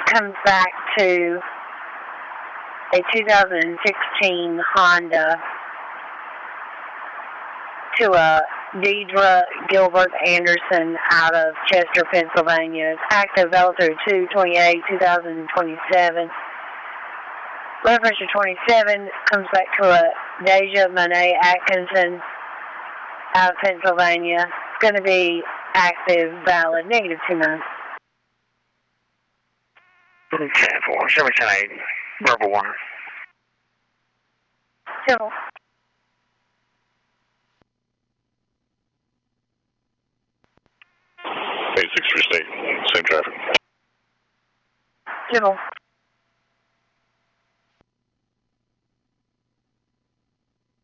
comes back to a 2016 Honda to a Deidre Gilbert Anderson out of Chester, Pennsylvania. It's active L through 2/28/2027. Blood pressure 27 comes back to a Deja Monet Atkinson out of Pennsylvania. It's going to be active, valid, -2 months. Okay, 4710 verbal 1. Civil. Hey, 6 for state, same traffic. Civil.